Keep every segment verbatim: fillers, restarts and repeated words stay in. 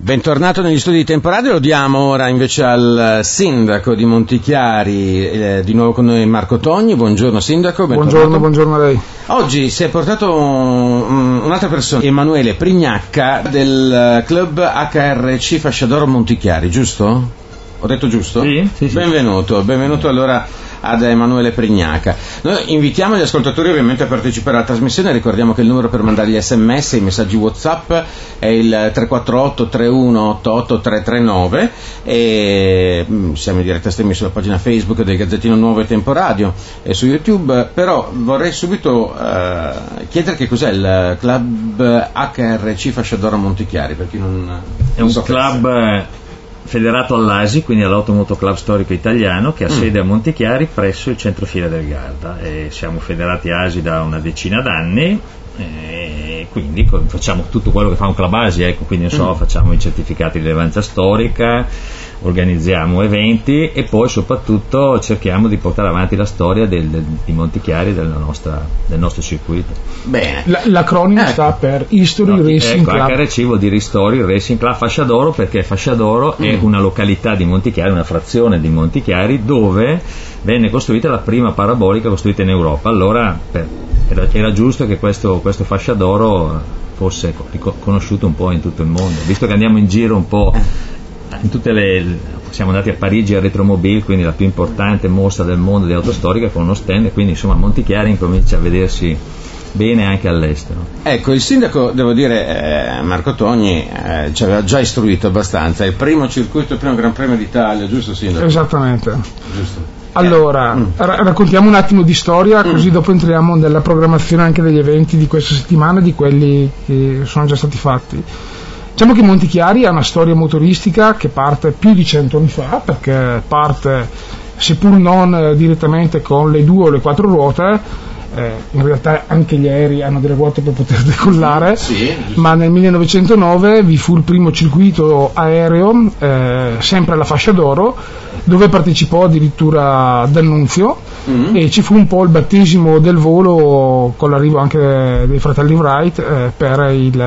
Bentornato negli studi di Temporadio, lo diamo ora invece al sindaco di Montichiari, eh, di nuovo con noi Marco Togni. Buongiorno sindaco. Buongiorno, buongiorno a lei. Oggi si è portato un, un'altra persona, Emanuele Prignacca del club H R C Fasciadoro Montichiari, giusto? Ho detto giusto? Sì, sì, sì. Benvenuto, benvenuto allora ad Emanuele Prignacca. Noi invitiamo gli ascoltatori ovviamente a partecipare alla trasmissione. Ricordiamo che il numero per mandare gli sms e i messaggi WhatsApp è il tre quattro otto tre uno otto otto tre tre nove e siamo in diretta streaming sulla pagina Facebook del Gazzettino Nuovo e Temporadio e su YouTube. Però vorrei subito uh, chiedere che cos'è il club H R C Fasciadoro Montichiari, per chi non è un so club che... federato all'A S I, quindi all'Automoto Club Storico Italiano, che ha mm. sede a Montichiari presso il centro fiera del Garda, e siamo federati A S I da una decina d'anni e quindi facciamo tutto quello che fa un club A S I, ecco, quindi non so, mm. facciamo i certificati di rilevanza storica, organizziamo eventi e poi soprattutto cerchiamo di portare avanti la storia del, del, di Montichiari, della nostra, del nostro circuito. Bene. La, l'acronimo ecco. sta per History no, Racing ecco, Club. H R C vuol dire History Racing Club Fasciadoro, perché Fasciadoro mm. è una località di Montichiari, una frazione di Montichiari, dove venne costruita la prima parabolica costruita in Europa. Allora per, era, era giusto che questo, questo Fasciadoro fosse conosciuto un po' in tutto il mondo, visto che andiamo in giro un po' in tutte le, siamo andati a Parigi a Retromobile, quindi la più importante mostra del mondo di autostorica, con uno stand, e quindi insomma Montichiari incomincia a vedersi bene anche all'estero. Ecco, il sindaco, devo dire, eh, Marco Togni eh, ci aveva già istruito abbastanza. Il primo circuito, il primo Gran Premio d'Italia, giusto sindaco? Esattamente. Giusto. Allora, mm. ra- raccontiamo un attimo di storia, mm. così dopo entriamo nella programmazione anche degli eventi di questa settimana, di quelli che sono già stati fatti. Diciamo che Montichiari ha una storia motoristica che parte più di cento anni fa, perché parte, seppur non direttamente con le due o le quattro ruote, eh, in realtà anche gli aerei hanno delle ruote per poter decollare, sì, ma nel millenovecentonove vi fu il primo circuito aereo, eh, sempre alla Fascia d'Oro, dove partecipò addirittura D'Annunzio, mm. e ci fu un po' il battesimo del volo con l'arrivo anche dei fratelli Wright eh, per il...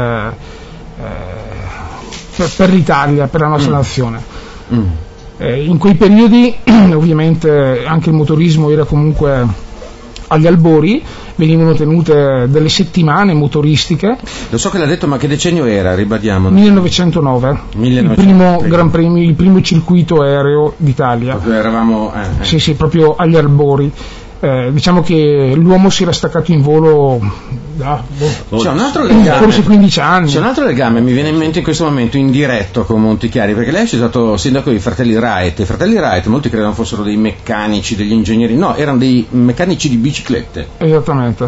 Eh, Per, per l'Italia, per la nostra mm. nazione. Mm. Eh, in quei periodi ovviamente anche il motorismo era comunque agli albori, venivano tenute delle settimane motoristiche. Lo so che l'ha detto, ma che decennio era, ribadiamo? millenovecentonove, millenovecento, il primo Gran Premio, il primo circuito aereo d'Italia. Proprio eravamo eh, eh. Sì, sì, proprio agli albori. Eh, diciamo che l'uomo si era staccato in volo da boh, c'è un altro legame, forse quindici anni. C'è un altro legame, mi viene in mente in questo momento, in diretto con Montichiari, perché lei è stato sindaco dei fratelli Wright. I fratelli Wright molti credono fossero dei meccanici, degli ingegneri, no, erano dei meccanici di biciclette. Esattamente.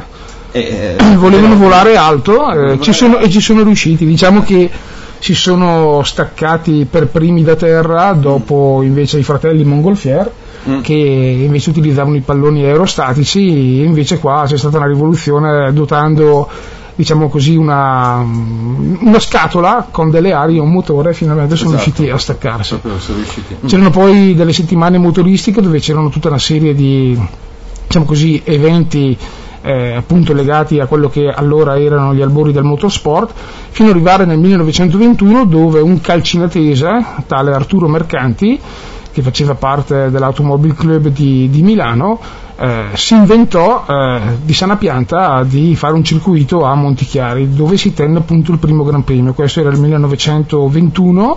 E, eh, volevano volare alto eh, ci sono, e ci sono riusciti. Diciamo che si sono staccati per primi da terra, dopo invece i fratelli Montgolfier, Mm. che invece utilizzavano i palloni aerostatici, e invece qua c'è stata una rivoluzione dotando, diciamo così, una, una scatola con delle ali e un motore, e finalmente sono esatto. riusciti a staccarsi. Sono riusciti. Mm. C'erano poi delle settimane motoristiche dove c'erano tutta una serie di, diciamo così, eventi Eh, appunto legati a quello che allora erano gli albori del motorsport, fino ad arrivare nel millenovecentoventuno, dove un calcinatese, tale Arturo Mercanti, che faceva parte dell'Automobile Club di, di Milano, eh, si inventò eh, di sana pianta di fare un circuito a Montichiari, dove si tenne appunto il primo Gran Premio. Questo era il millenovecentoventuno.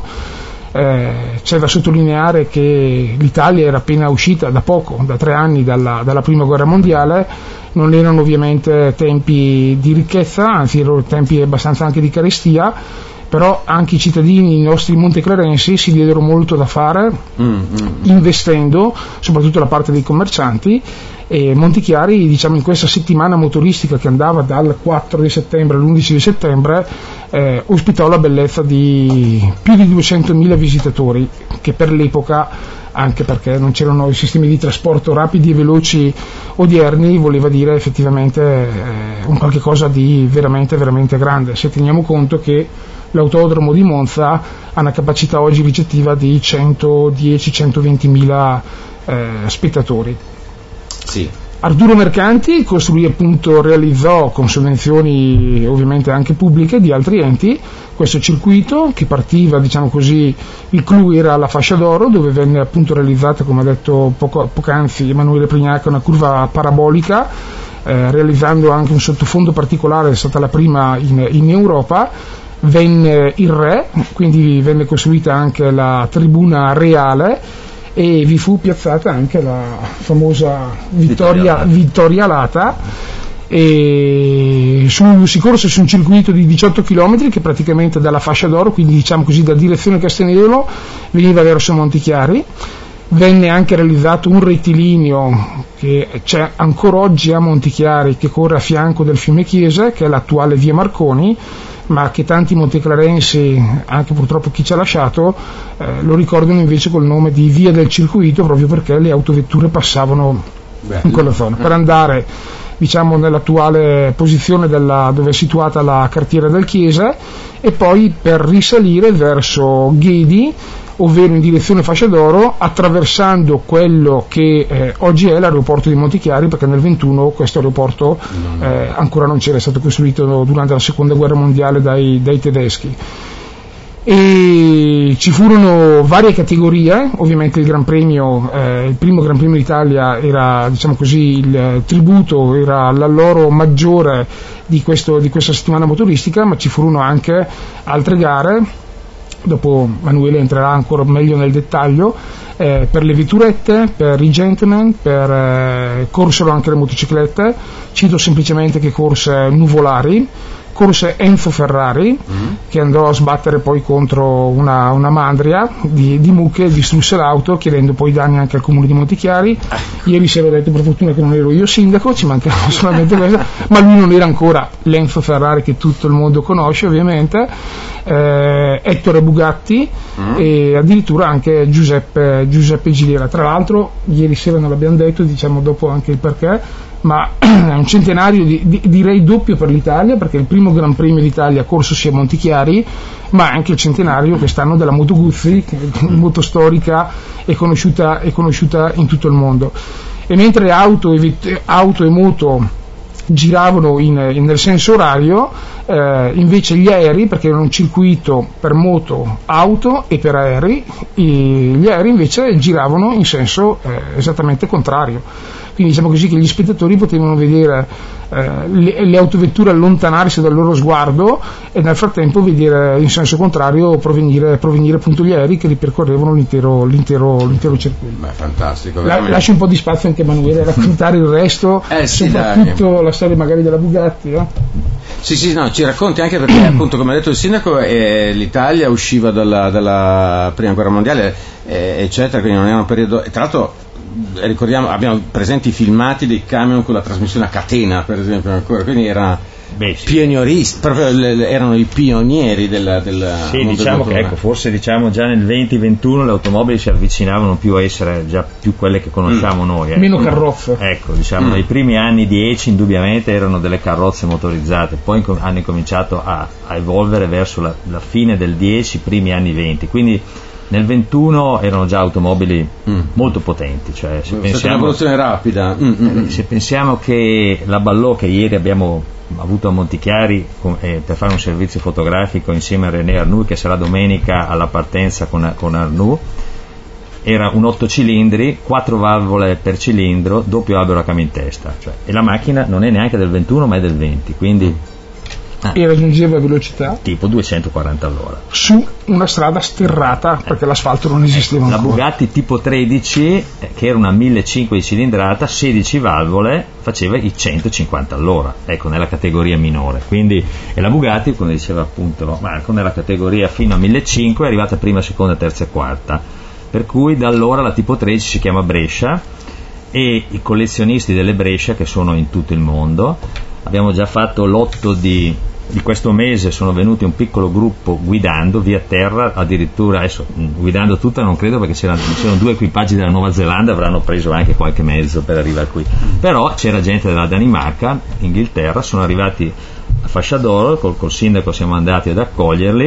Eh, c'è da sottolineare che l'Italia era appena uscita da poco, da tre anni dalla, dalla prima guerra mondiale. Non erano ovviamente tempi di ricchezza, anzi erano tempi abbastanza anche di carestia, però anche i cittadini, i nostri monteclarensi, si diedero molto da fare mm, mm, investendo, soprattutto la parte dei commercianti. E Montichiari, diciamo, in questa settimana motoristica che andava dal quattro di settembre all'undici di settembre, eh, ospitò la bellezza di più di duecentomila visitatori, che per l'epoca, anche perché non c'erano i sistemi di trasporto rapidi e veloci odierni, voleva dire effettivamente eh, un qualche cosa di veramente veramente grande, se teniamo conto che l'autodromo di Monza ha una capacità oggi ricettiva di centodieci centoventimila eh, spettatori. Sì. Arturo Mercanti costruì, appunto, realizzò con sovvenzioni ovviamente anche pubbliche di altri enti questo circuito che partiva, diciamo così, il clou era la Fascia d'Oro, dove venne appunto realizzata, come ha detto poco, poc'anzi Emanuele Prignaca, una curva parabolica, eh, realizzando anche un sottofondo particolare, è stata la prima in, in Europa. Venne il Re, quindi venne costruita anche la tribuna reale e vi fu piazzata anche la famosa Vittoria, Vittoria Lata, e su, si corse su un circuito di diciotto chilometri che praticamente dalla Fascia d'Oro, quindi diciamo così da direzione Castenelo, veniva verso Montichiari. Venne anche realizzato un rettilineo che c'è ancora oggi a Montichiari, che corre a fianco del fiume Chiese, che è l'attuale via Marconi, ma che tanti monteclarensi, anche purtroppo chi ci ha lasciato, eh, lo ricordano invece col nome di via del circuito, proprio perché le autovetture passavano Beh. in quella zona. Per andare, diciamo, nell'attuale posizione della, dove è situata la cartiera del Chiese, e poi per risalire verso Ghedi, ovvero in direzione Fascia d'Oro, attraversando quello che eh, oggi è l'aeroporto di Montichiari, perché nel ventuno questo aeroporto eh, ancora non c'era, è stato costruito durante la seconda guerra mondiale dai, dai tedeschi. E ci furono varie categorie, ovviamente il Gran Premio, eh, il primo Gran Premio d'Italia era, diciamo così, il tributo, era l'alloro maggiore di, questo, di questa settimana motoristica, ma ci furono anche altre gare. Dopo Manuele entrerà ancora meglio nel dettaglio, eh, per le vetturette, per i gentleman, per, eh, corsero anche le motociclette. Cito semplicemente che corse Nuvolari, corse Enzo Ferrari, mm-hmm. che andò a sbattere poi contro una, una mandria di, di mucche e distrusse l'auto, chiedendo poi danni anche al comune di Montichiari. Ieri si era detto per fortuna che non ero io sindaco, ci mancava solamente questo, ma lui non era ancora l'Enzo Ferrari che tutto il mondo conosce ovviamente, eh, Ettore Bugatti mm. e addirittura anche Giuseppe, Giuseppe Giliera. Tra l'altro ieri sera non l'abbiamo detto, diciamo dopo anche il perché, ma è un centenario di, di, direi doppio per l'Italia, perché il primo Gran Premio d'Italia corso sia a Montichiari, ma anche il centenario quest'anno della Moto Guzzi, che è una moto storica e conosciuta, è conosciuta in tutto il mondo. E mentre auto e, auto e moto giravano in, in, nel senso orario, eh, invece gli aerei, perché era un circuito per moto, auto e per aerei, gli aerei invece giravano in senso eh, esattamente contrario. Quindi diciamo così che gli spettatori potevano vedere eh, le, le autovetture allontanarsi dal loro sguardo e nel frattempo vedere in senso contrario provenire, provenire appunto gli aerei che ripercorrevano l'intero, l'intero, l'intero circuito. Beh, fantastico. La, lascio un po' di spazio anche a Emanuele a raccontare il resto, eh, sì, soprattutto dai. La storia magari della Bugatti. Eh? Sì, sì, no, ci racconti anche perché appunto come ha detto il sindaco eh, l'Italia usciva dalla, dalla prima guerra mondiale eh, eccetera, quindi non era un periodo, e tra l'altro ricordiamo, abbiamo presenti i filmati dei camion con la trasmissione a catena per esempio ancora, quindi era Beh, sì. pionieristi, proprio le, le, erano i pionieri della, della sì, diciamo che ecco, forse diciamo già nel venti ventuno le automobili si avvicinavano più a essere già più quelle che conosciamo mm. noi, ecco. Meno carrozze, ecco, diciamo mm. nei primi anni dieci indubbiamente erano delle carrozze motorizzate, poi inco- hanno incominciato a, a evolvere verso la, la fine del dieci, primi anni venti, quindi nel ventuno erano già automobili mm. molto potenti, cioè se pensiamo, un'evoluzione rapida. Mm, mm, eh, se pensiamo che la Ballò che ieri abbiamo avuto a Montichiari con, eh, per fare un servizio fotografico insieme a René Arnoux, che sarà domenica alla partenza con, con Arnoux, era un otto cilindri, quattro valvole per cilindro, doppio albero a cambio in testa, cioè, e la macchina non è neanche del ventuno ma è del venti, quindi Ah. e raggiungeva velocità tipo duecentoquaranta all'ora su una strada sterrata perché eh. l'asfalto non esisteva eh, ancora. La Bugatti tipo tredici eh, che era una millecinquecento di cilindrata, sedici valvole, faceva i centocinquanta all'ora, ecco, nella categoria minore, quindi, e la Bugatti, come diceva appunto Marco, nella categoria fino a millecinquecento è arrivata prima, seconda, terza e quarta, per cui da allora la tipo tredici si chiama Brescia, e i collezionisti delle Brescia, che sono in tutto il mondo, abbiamo già fatto l'otto di, di questo mese, sono venuti un piccolo gruppo guidando via terra, addirittura adesso guidando tutta non credo, perché c'erano, c'erano due equipaggi della Nuova Zelanda, avranno preso anche qualche mezzo per arrivare qui, però c'era gente della Danimarca, Inghilterra, sono arrivati a Fascia d'Oro, col, col sindaco siamo andati ad accoglierli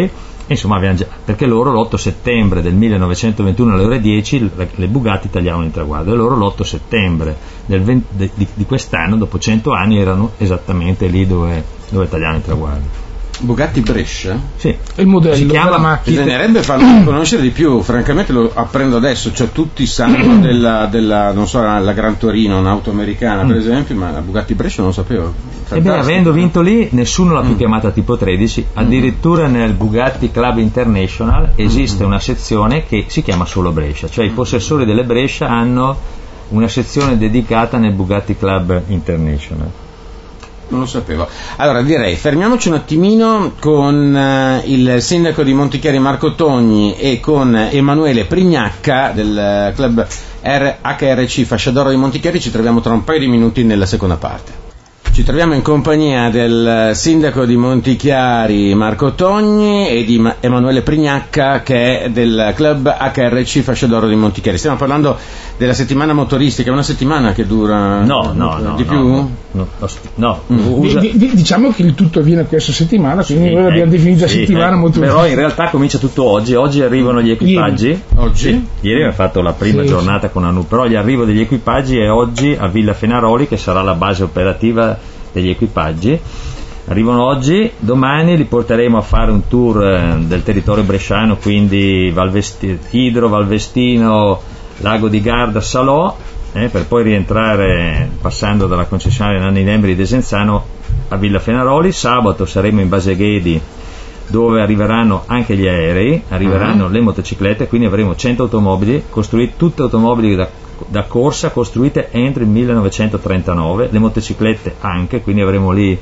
insomma già, perché loro l'otto settembre del millenovecentoventuno alle ore dieci le, le Bugatti tagliavano il traguardo, e loro l'otto settembre del venti, de, di, di quest'anno, dopo cento anni, erano esattamente lì dove, dove tagliavano il traguardo. Bugatti Brescia? Sì. Il modello si chiama, della macchina. Bisognerebbe farlo conoscere di più, francamente lo apprendo adesso, cioè tutti sanno della, della non so, la Gran Torino, un'auto americana per mm. esempio, ma la Bugatti Brescia non lo sapevo. Ebbene, avendo vinto lì, nessuno l'ha più mm. chiamata tipo tredici, addirittura mm. nel Bugatti Club International esiste mm. una sezione che si chiama solo Brescia, cioè i possessori delle Brescia hanno una sezione dedicata nel Bugatti Club International. Non lo sapevo. Allora direi fermiamoci un attimino con uh, il sindaco di Montichiari Marco Togni e con Emanuele Prignacca del uh, club R- H R C Fascia d'Oro di Montichiari. Ci troviamo tra un paio di minuti nella seconda parte. Ci troviamo in compagnia del sindaco di Montichiari Marco Togni e di Emanuele Prignacca, che è del club H R C Fascia d'Oro di Montichiari. Stiamo parlando della settimana motoristica, è una settimana che dura no, no, no, di no, più? No, no, no. Mm. Usa... D- d- diciamo che il tutto avviene questa settimana, quindi sì, noi l'abbiamo eh, definita sì, settimana eh, motoristica. Però in realtà comincia tutto oggi, oggi arrivano gli equipaggi. Ieri. Oggi? Sì, ieri abbiamo fatto la prima sì, giornata sì. con Anu, però gli arrivo degli equipaggi è oggi a Villa Fenaroli, che sarà la base operativa degli equipaggi. Arrivano oggi, domani li porteremo a fare un tour eh, del territorio bresciano, quindi Valvesti- Idro, Valvestino, Lago di Garda, Salò, eh, per poi rientrare passando dalla concessionaria Nanni Nembri di Desenzano a Villa Fenaroli. Sabato saremo in Baseghedi, dove arriveranno anche gli aerei, arriveranno uh-huh. le motociclette, quindi avremo cento automobili costruite, tutte automobili da da corsa costruite entro il millenovecentotrentanove, le motociclette anche, quindi avremo lì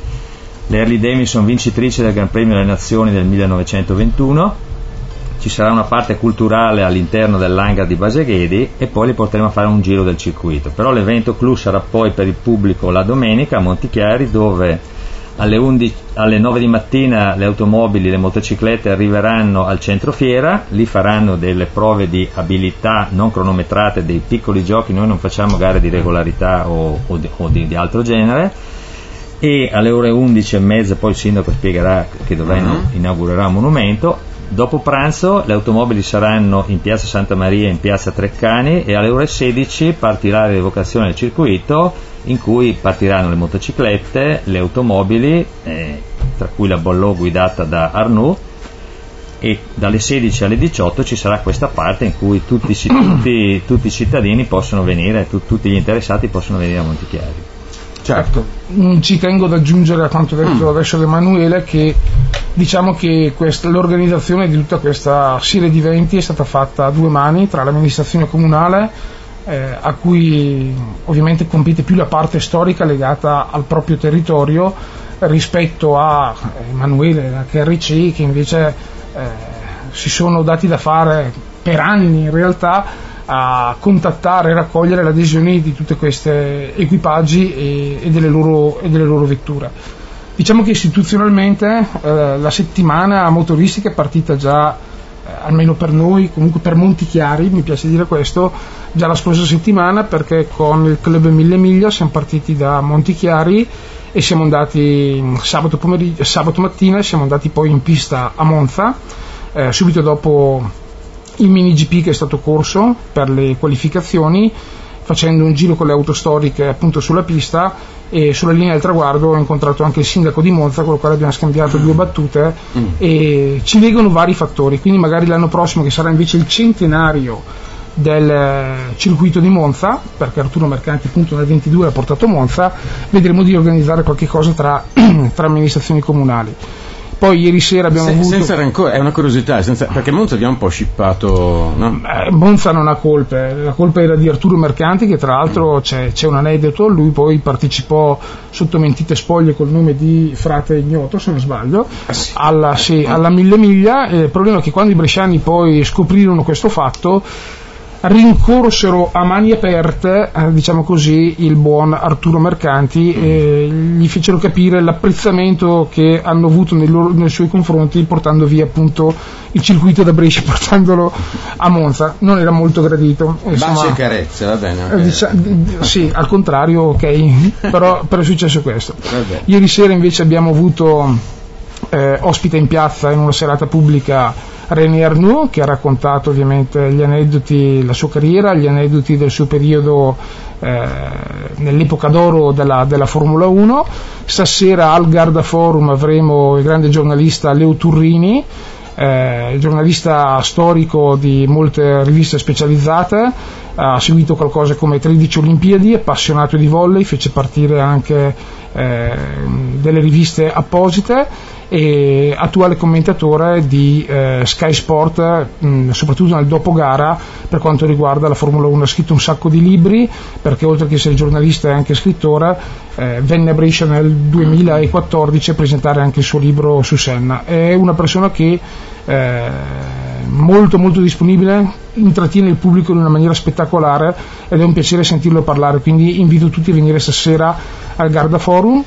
le Harley Davidson vincitrici del Gran Premio delle Nazioni del millenovecentoventuno. Ci sarà una parte culturale all'interno dell'hangar di Baseghedi e poi li porteremo a fare un giro del circuito. Però l'evento clou sarà poi per il pubblico la domenica a Montichiari, dove alle, undici, alle nove di mattina le automobili, le motociclette arriveranno al centro fiera, lì faranno delle prove di abilità non cronometrate, dei piccoli giochi. Noi non facciamo gare di regolarità o, o, di, o di, di altro genere, e alle ore undici e mezza poi il sindaco spiegherà che dove uh-huh. inaugurerà un monumento. Dopo pranzo le automobili saranno in piazza Santa Maria e in piazza Treccani, e alle ore sedici partirà l'evocazione del circuito, in cui partiranno le motociclette, le automobili, eh, tra cui la Bollò guidata da Arnaud, e dalle sedici alle diciotto ci sarà questa parte in cui tutti, tutti, tutti i cittadini possono venire, tu, tutti gli interessati possono venire a Montichiari. Certo, ci tengo ad aggiungere a quanto detto mm. adesso da Emanuele che diciamo che questa, l'organizzazione di tutta questa serie di eventi è stata fatta a due mani tra l'amministrazione comunale, eh, a cui ovviamente compete più la parte storica legata al proprio territorio, rispetto a Emanuele, la H R C, che invece eh, si sono dati da fare per anni in realtà a contattare e raccogliere l'adesione di tutti questi equipaggi e, e, delle loro, e delle loro vetture. Diciamo che istituzionalmente eh, la settimana motoristica è partita già, eh, almeno per noi, comunque per Montichiari, mi piace dire questo, già la scorsa settimana, perché con il Club Mille Miglia siamo partiti da Montichiari e siamo andati sabato, pomeriggio, sabato mattina e siamo andati poi in pista a Monza, eh, subito dopo il mini G P che è stato corso per le qualificazioni, facendo un giro con le auto storiche appunto sulla pista, e sulla linea del traguardo ho incontrato anche il sindaco di Monza, con il quale abbiamo scambiato due battute, mm. e ci legano vari fattori, quindi magari l'anno prossimo, che sarà invece il centenario del circuito di Monza, perché Arturo Mercanti appunto nel ventidue ha portato Monza, vedremo di organizzare qualche cosa tra, tra amministrazioni comunali. Poi ieri sera abbiamo Se, avuto... Senza rancore, è una curiosità, senza, perché Monza abbiamo un po' scippato, no? Eh, Monza non ha colpe, la colpa era di Arturo Mercanti, che tra l'altro c'è, c'è un aneddoto, lui poi partecipò sotto mentite spoglie col nome di frate ignoto, se non sbaglio, ah, sì. alla, sì, alla Mille Miglia. Il problema è che quando i bresciani poi scoprirono questo fatto, rincorsero a mani aperte, eh, diciamo così, il buon Arturo Mercanti, e gli fecero capire l'apprezzamento che hanno avuto nei, loro, nei suoi confronti, portando via appunto il circuito da Brescia, portandolo a Monza. Non era molto gradito. Baci e carezze, va bene. Okay. Eh, dicia, d- sì, al contrario, ok, però, però è successo questo. Ieri sera invece abbiamo avuto eh, ospita in piazza in una serata pubblica René Arnoux, che ha raccontato ovviamente gli aneddoti, la sua carriera, gli aneddoti del suo periodo eh, nell'epoca d'oro della, della Formula uno. Stasera al Garda Forum avremo il grande giornalista Leo Turrini, eh, giornalista storico di molte riviste specializzate, ha seguito qualcosa come tredici Olimpiadi, appassionato di volley, fece partire anche eh, delle riviste apposite, e attuale commentatore di eh, Sky Sport, mh, soprattutto nel dopogara per quanto riguarda la Formula uno. Ha scritto un sacco di libri, perché oltre che essere giornalista è anche scrittore. eh, venne a Brescia nel duemilaquattordici a presentare anche il suo libro su Senna. È una persona che eh, molto molto disponibile, intrattiene il pubblico in una maniera spettacolare ed è un piacere sentirlo parlare, quindi invito tutti a venire stasera al Garda Forum,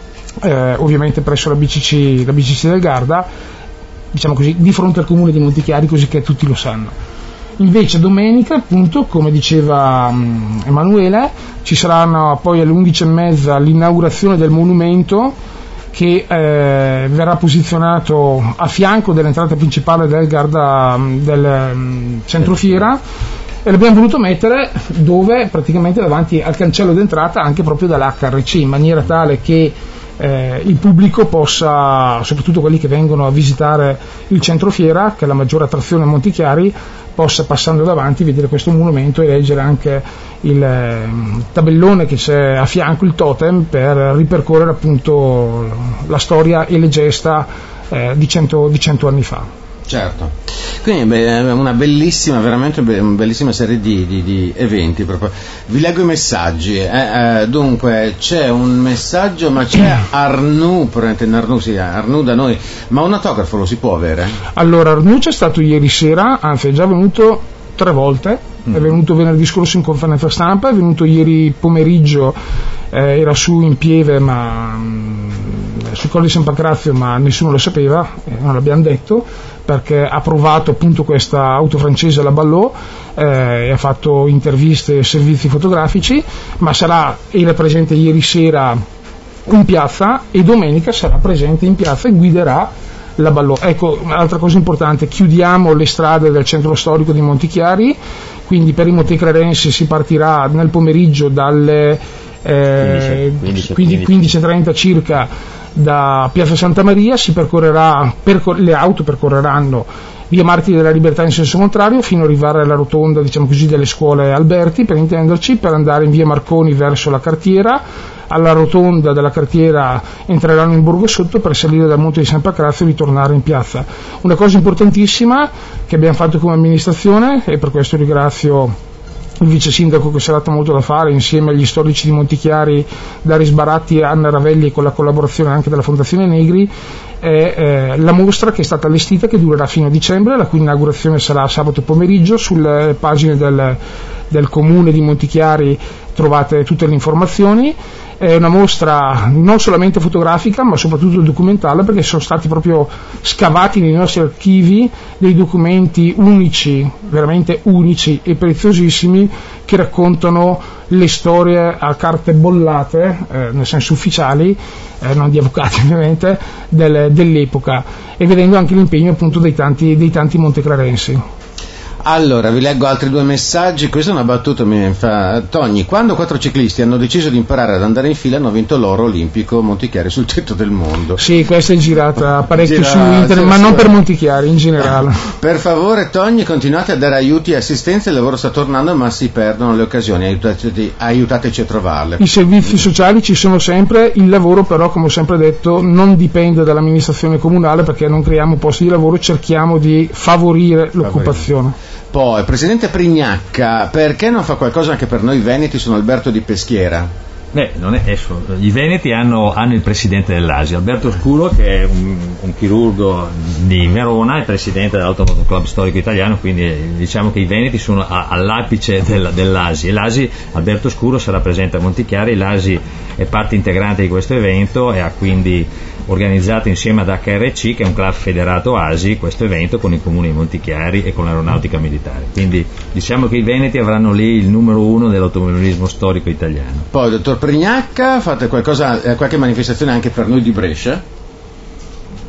eh, ovviamente presso la B C C, la B C C del Garda, diciamo così, di fronte al comune di Montichiari, così che tutti lo sanno. Invece domenica, appunto, come diceva um, Emanuele, ci saranno poi alle undici e mezza l'inaugurazione del monumento, che eh, verrà posizionato a fianco dell'entrata principale del Garda, del um, centro fiera, e l'abbiamo voluto mettere dove, praticamente davanti al cancello d'entrata anche proprio dall'H R C, in maniera tale che eh, il pubblico possa, soprattutto quelli che vengono a visitare il centro fiera, che è la maggiore attrazione a Montichiari, possa, passando davanti, vedere questo monumento e leggere anche il eh, tabellone che c'è a fianco, il totem, per ripercorrere appunto la storia e le gesta eh, di, cento, di cento anni fa. Certo, quindi beh, una bellissima, veramente una bellissima serie di, di, di eventi proprio. Vi leggo i messaggi, eh, eh, dunque c'è un messaggio, ma c'è Arnoux, probabilmente Arnoux, sì, Arnoux da noi, ma un autografo lo si può avere? Allora, Arnoux c'è stato ieri sera, anzi è già venuto tre volte, mm. è venuto venerdì scorso in conferenza stampa, è venuto ieri pomeriggio, eh, era su in Pieve, ma mh, sul Colle di San Pancrazio, ma nessuno lo sapeva, eh, non l'abbiamo detto, perché ha provato appunto questa auto francese, la Ballot, eh, e ha fatto interviste e servizi fotografici, ma sarà, era presente ieri sera in piazza e domenica sarà presente in piazza e guiderà la Ballot. Ecco, un'altra cosa importante, chiudiamo le strade del centro storico di Montichiari, quindi per i monticlarensi si partirà nel pomeriggio dalle eh, quindici e trenta circa da Piazza Santa Maria, si percorrerà, percor- le auto percorreranno via Martiri della Libertà in senso contrario fino ad arrivare alla rotonda, diciamo così, delle scuole Alberti, per intenderci, per andare in via Marconi verso la Cartiera. Alla rotonda della Cartiera entreranno in Borgo Sotto per salire dal Monte di San Pancrazio e ritornare in piazza. Una cosa importantissima che abbiamo fatto come amministrazione, e per questo ringrazio il vice sindaco che si è dato molto da fare insieme agli storici di Montichiari, Daris Baratti e Anna Ravelli, con la collaborazione anche della Fondazione Negri, è eh, la mostra che è stata allestita, che durerà fino a dicembre, la cui inaugurazione sarà sabato pomeriggio. Sulle pagine del, del comune di Montichiari trovate tutte le informazioni. È una mostra non solamente fotografica ma soprattutto documentale, perché sono stati proprio scavati nei nostri archivi dei documenti unici, veramente unici e preziosissimi, che raccontano le storie a carte bollate, eh, nel senso ufficiali, eh, non di avvocati ovviamente, del, dell'epoca, e vedendo anche l'impegno appunto dei tanti, dei tanti monteclarensi. Allora, vi leggo altri due messaggi. Questa è una battuta, mi fa Togni: quando quattro ciclisti hanno deciso di imparare ad andare in fila hanno vinto l'oro olimpico Montichiari sul tetto del mondo. Sì, questa è girata parecchio Gira, su internet, ma non per Montichiari, in generale. Per favore, Togni, continuate a dare aiuti e assistenza, il lavoro sta tornando ma si perdono le occasioni, aiutateci, aiutateci a trovarle. I servizi sociali ci sono sempre, il lavoro però, come ho sempre detto, non dipende dall'amministrazione comunale, perché non creiamo posti di lavoro, cerchiamo di favorire l'occupazione. Poi, Presidente Prignacca, perché non fa qualcosa anche per noi veneti? Sono Alberto Di Peschiera. Beh, non è, è, i veneti hanno, hanno il presidente dell'A S I, Alberto Scuro, che è un, un chirurgo di Verona, è presidente dell'Automoto Club Storico Italiano, quindi diciamo che i veneti sono a, all'apice del, dell'A S I. E l'A S I, Alberto Scuro, sarà presente a Montichiari. L'A S I è parte integrante di questo evento e ha quindi organizzato insieme ad H R C, che è un club federato A S I, questo evento con i comuni di Montichiari e con l'aeronautica militare. Quindi diciamo che i veneti avranno lì il numero uno dell'automobilismo storico italiano. Poi, dottor Prignacca, fate qualcosa, eh, qualche manifestazione anche per noi di Brescia? Beh,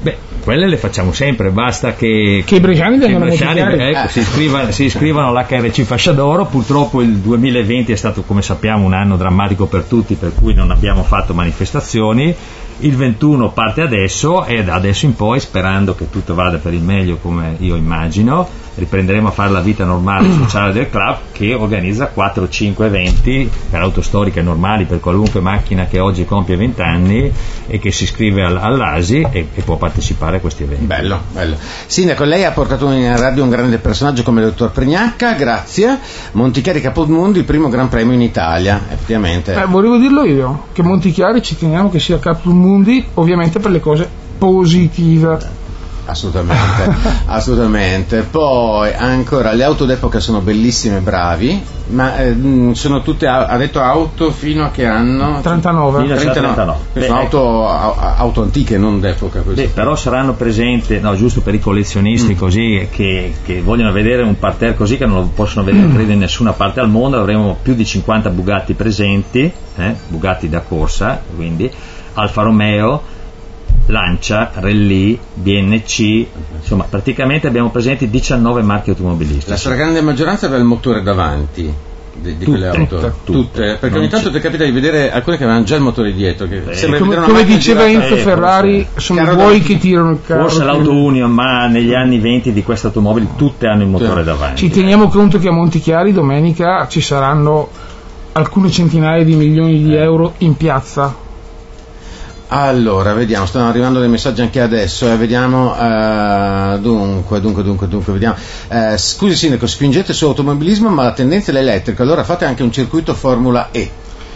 quelle le facciamo sempre, basta che, che i bresciani vengano bresciani, Montichiari ecco, eh. si, iscrivano, si iscrivano all'H R C Fascia d'Oro. Purtroppo il duemilaventi è stato, come sappiamo, un anno drammatico per tutti, per cui non abbiamo fatto manifestazioni. Il ventuno parte adesso, e da adesso in poi, sperando che tutto vada per il meglio, come io immagino, riprenderemo a fare la vita normale sociale del club, che organizza quattro o cinque eventi per autostoriche normali per qualunque macchina che oggi compie venti anni e che si iscrive al, all'A S I e, e può partecipare a questi eventi. Bello, bello. Sindaco, lei ha portato in radio un grande personaggio come il dottor Prignacca, grazie. Montichiari Capodmundi, il primo Gran Premio in Italia, effettivamente. Eh, volevo dirlo io, che Montichiari ci teniamo che sia Capodmundi, ovviamente per le cose positive. Assolutamente, assolutamente. Poi ancora le auto d'epoca sono bellissime, bravi, ma eh, sono tutte, ha detto, auto fino a che anno? trentanove. trentanove. Beh, sono auto, auto antiche, non d'epoca. Beh, però saranno presenti, no, giusto per i collezionisti mm. così che, che vogliono vedere un parterre così, che non lo possono vedere credo in nessuna parte al mondo. Avremo più di cinquanta Bugatti presenti, eh, Bugatti da corsa, quindi Alfa Romeo, Lancia, Rally, B N C, insomma praticamente abbiamo presenti diciannove marchi automobilistici. La stragrande maggioranza aveva il motore davanti di, di tutte, quelle auto, tutte, tutte, perché non ogni tanto ti capita di vedere alcune che avevano già il motore dietro, che eh, sembra come, una come diceva girata, Enzo eh, Ferrari, forse, sono i buoi che tirano il carro. Forse l'Auto Union, ma negli anni venti di queste automobili tutte hanno il motore sì. davanti. Ci teniamo conto che a Montichiari domenica ci saranno alcune centinaia di milioni di euro in piazza. Allora, vediamo, stanno arrivando dei messaggi anche adesso, eh, vediamo, uh, dunque, dunque, dunque, dunque, vediamo. Uh, scusi Sindaco, spingete su automobilismo, ma la tendenza è l'elettrico, allora fate anche un circuito Formula E.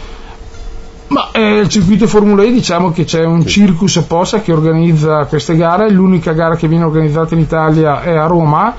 Ma eh, il circuito Formula E, diciamo che c'è un sì. circus apposta che organizza queste gare, l'unica gara che viene organizzata in Italia è a Roma,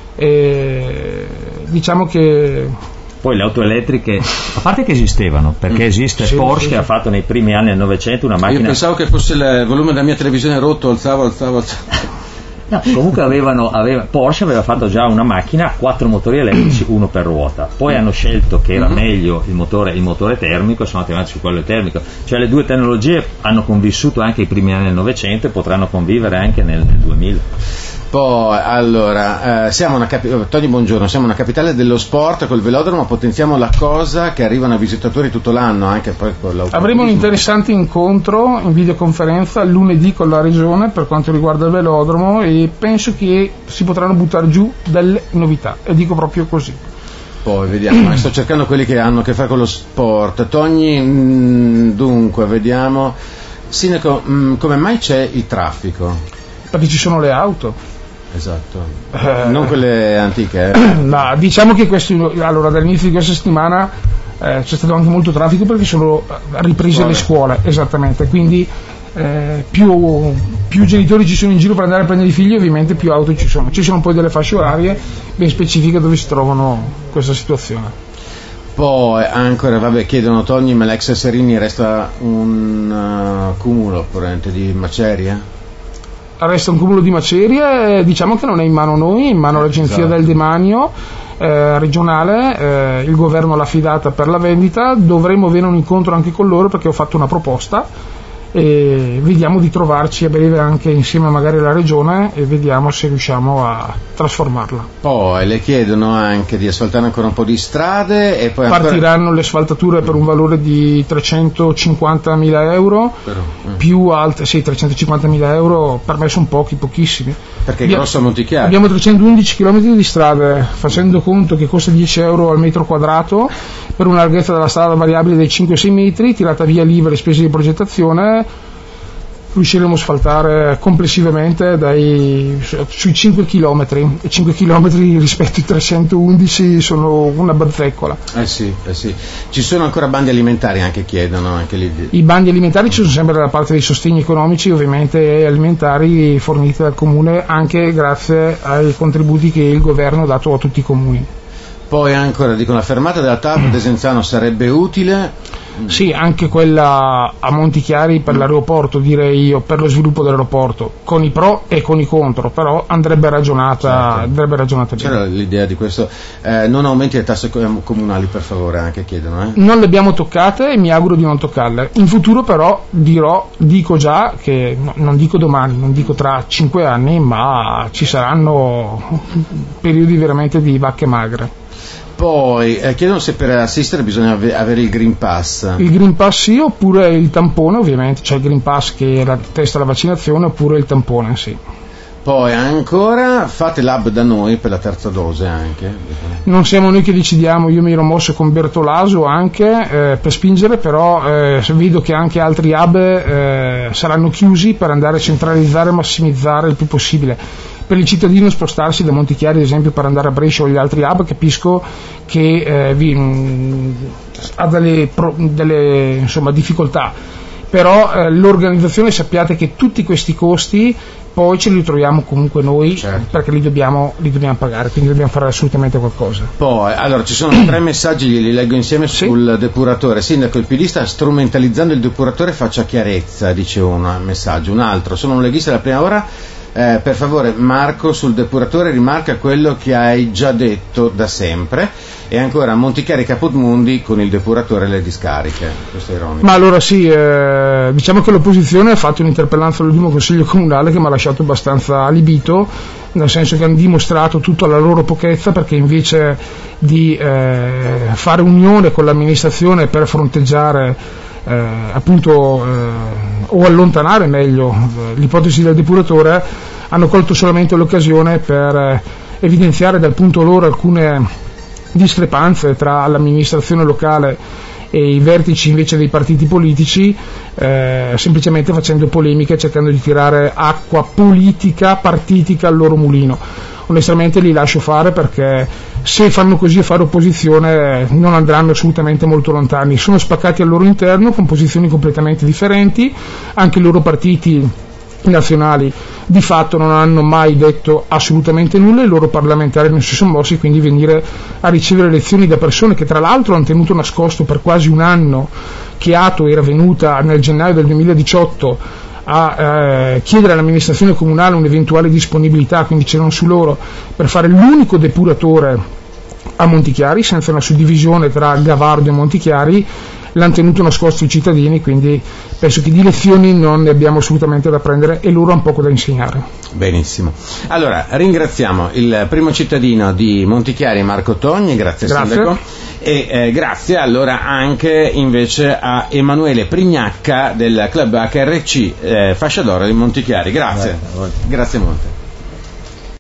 e diciamo che... Poi le auto elettriche, a parte che esistevano, perché esiste sì, Porsche sì, che sì. ha fatto nei primi anni del Novecento una macchina... Io pensavo che fosse il volume della mia televisione rotto, alzavo, alzavo, alzavo. No, comunque avevano, aveva, Porsche aveva fatto già una macchina a quattro motori elettrici, uno per ruota. Poi hanno scelto che era meglio il motore, il motore termico e sono andati avanti su quello termico. Cioè le due tecnologie hanno convissuto anche i primi anni del Novecento e potranno convivere anche nel, nel duemila. Poi, allora, eh, siamo una capi- Tony, buongiorno, siamo una capitale dello sport col velodromo, potenziamo la cosa che arrivano visitatori tutto l'anno, anche poi con l'automobilismo. Avremo un interessante incontro in videoconferenza lunedì con la regione per quanto riguarda il velodromo e penso che si potranno buttare giù delle novità, e dico proprio così. Poi vediamo, sto cercando quelli che hanno a che fare con lo sport. Tony, mh, dunque, vediamo. Sindaco, mh, come mai c'è il traffico? Perché ci sono le auto. Esatto, eh, non quelle antiche. Eh. No, diciamo che questo, allora, dall'inizio di questa settimana eh, c'è stato anche molto traffico perché sono riprese scuole. le scuole, esattamente, quindi eh, più, più genitori ci sono in giro per andare a prendere i figli, ovviamente più auto ci sono. Ci sono poi delle fasce orarie ben specifiche dove si trovano questa situazione. Poi ancora, vabbè, chiedono Togni, ma l'ex Serini resta un uh, cumulo corrente di macerie? Resta un cumulo di macerie, eh, diciamo che non è in mano noi, è in mano l'agenzia esatto. del demanio eh, regionale, eh, il governo l'ha affidata per la vendita, dovremo avere un incontro anche con loro perché ho fatto una proposta e vediamo di trovarci a breve anche insieme magari alla regione e vediamo se riusciamo a trasformarla. Poi le chiedono anche di asfaltare ancora un po' di strade e poi partiranno ancora... le asfaltature per un valore di trecentocinquantamila euro. Però, eh. più alte, sì, trecentocinquantamila euro per me sono pochi, pochissimi, perché è grosso a Montichiari. Abbiamo trecentoundici chilometri di strade, facendo conto che costa dieci euro al metro quadrato per una larghezza della strada variabile dei cinque sei metri, tirata via l'I V A e le spese di progettazione, riusciremo a asfaltare complessivamente dai, sui cinque chilometri, e cinque chilometri rispetto ai trecentoundici sono una bazzeccola. Eh sì, eh sì. Ci sono ancora bandi alimentari, anche chiedono anche lì. I bandi alimentari ci sono sempre dalla parte dei sostegni economici, ovviamente alimentari forniti dal comune, anche grazie ai contributi che il governo ha dato a tutti i comuni. Poi ancora dicono la fermata della T A V Desenzano sarebbe utile. Sì, anche quella a Montichiari per l'aeroporto, direi io, per lo sviluppo dell'aeroporto, con i pro e con i contro, però andrebbe ragionata, certo. andrebbe ragionata bene. C'era l'idea di questo, eh, non aumenti le tasse comunali per favore, anche chiedono. Eh? Non le abbiamo toccate e mi auguro di non toccarle. In futuro però dirò, dico già che, no, non dico domani, non dico tra cinque anni, ma ci saranno periodi veramente di vacche magre. Poi eh, chiedono se per assistere bisogna ave- avere il Green Pass. Il Green Pass sì, oppure il tampone ovviamente, cioè il Green Pass che attesta la vaccinazione, oppure il tampone, sì. Poi ancora fate l'hub da noi per la terza dose anche. Non siamo noi che decidiamo, io mi ero mosso con Bertolaso anche eh, per spingere, però eh, vedo che anche altri hub eh, saranno chiusi per andare a centralizzare e massimizzare il più possibile. Per il cittadino spostarsi da Montichiari ad esempio per andare a Brescia o gli altri hub, capisco che eh, vi, mh, ha delle, pro, delle insomma, difficoltà, però eh, l'organizzazione, sappiate che tutti questi costi poi ce li ritroviamo comunque noi, certo. perché li dobbiamo, li dobbiamo pagare, quindi dobbiamo fare assolutamente qualcosa. Poi, allora, ci sono tre messaggi, li leggo insieme sì. sul depuratore. Sindaco, il P D sta strumentalizzando il depuratore, faccia chiarezza, dice un messaggio. Un altro, sono un leghista della prima ora. Eh, per favore Marco, sul depuratore rimarca quello che hai già detto da sempre. E ancora Montichiari Caput Mundi con il depuratore e le discariche. Questo è ironico. Ma allora sì, eh, diciamo che l'opposizione ha fatto un'interpellanza all'ultimo consiglio comunale che mi ha lasciato abbastanza alibito, nel senso che hanno dimostrato tutta la loro pochezza, perché invece di eh, fare unione con l'amministrazione per fronteggiare eh, appunto eh, o allontanare meglio eh, l'ipotesi del depuratore, hanno colto solamente l'occasione per eh, evidenziare dal punto loro alcune discrepanze tra l'amministrazione locale e i vertici invece dei partiti politici, eh, semplicemente facendo polemiche, cercando di tirare acqua politica, partitica al loro mulino. Onestamente li lascio fare, perché se fanno così a fare opposizione non andranno assolutamente molto lontani. Sono spaccati al loro interno con posizioni completamente differenti, anche i loro partiti nazionali di fatto non hanno mai detto assolutamente nulla, i loro parlamentari non si sono mossi, quindi venire a ricevere lezioni da persone che tra l'altro hanno tenuto nascosto per quasi un anno che Ato era venuta nel gennaio del duemiladiciotto a eh, chiedere all'amministrazione comunale un'eventuale disponibilità, quindi c'erano su loro, per fare l'unico depuratore a Montichiari senza una suddivisione tra Gavardo e Montichiari, l'hanno tenuto nascosto i cittadini, quindi penso che di lezioni non ne abbiamo assolutamente da prendere e loro hanno poco da insegnare. Benissimo, allora ringraziamo il primo cittadino di Montichiari, Marco Togni, grazie, grazie. Sindaco, e eh, grazie allora anche invece a Emanuele Prignacca del club H R C eh, Fascia d'Oro di Montichiari, grazie, grazie, grazie molte.